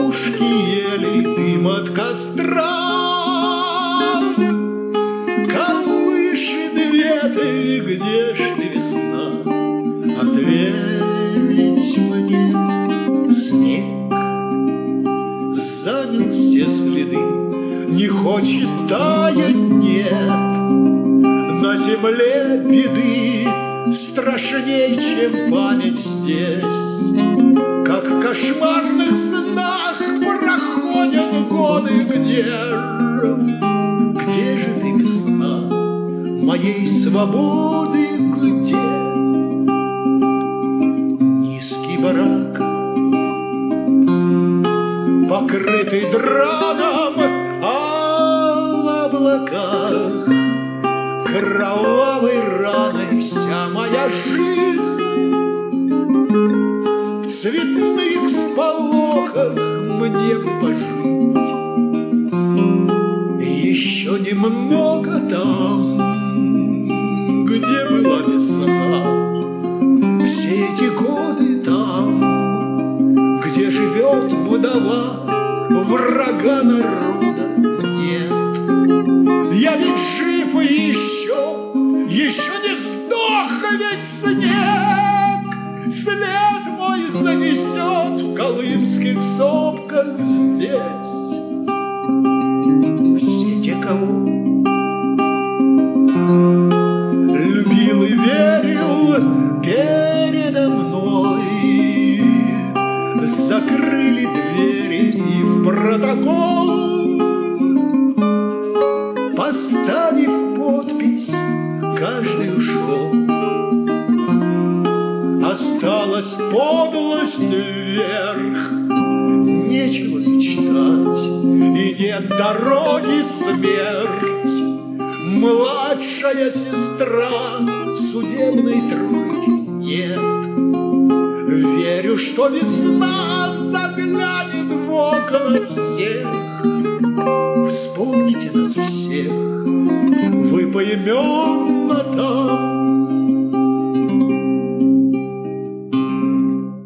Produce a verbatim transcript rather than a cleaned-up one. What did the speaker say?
Бабушки ели дым от костра. Колышет ветви, где ж ты, весна? Ответь мне, снег занял все следы, не хочет таять, нет. На земле беды страшней, чем память здесь. Как в кошмарных снах проходят годы, где же, где же ты, весна моей свободы, где? Низкий барак, покрытый драном, а в облаках кровавой раной вся моя жизнь. В цветных сполохах мне пожить. Еще немного там, где была весна. Все эти годы там, где живет вдова, врага народа нет. Я ведь жив еще, еще не сдох, ведь снег след мой занесет в колымских сопках здесь. Все те, кого любил и верил передо мной, закрыли двери и в протокол, поставив подпись, каждый ушел. Осталась подлость вверх, нечего мечтать, и нет дороги смерть. Младшая сестра судебной тройки нет. Верю, что весна заглянет в окна всех. Вспомните нас всех, вы поименно там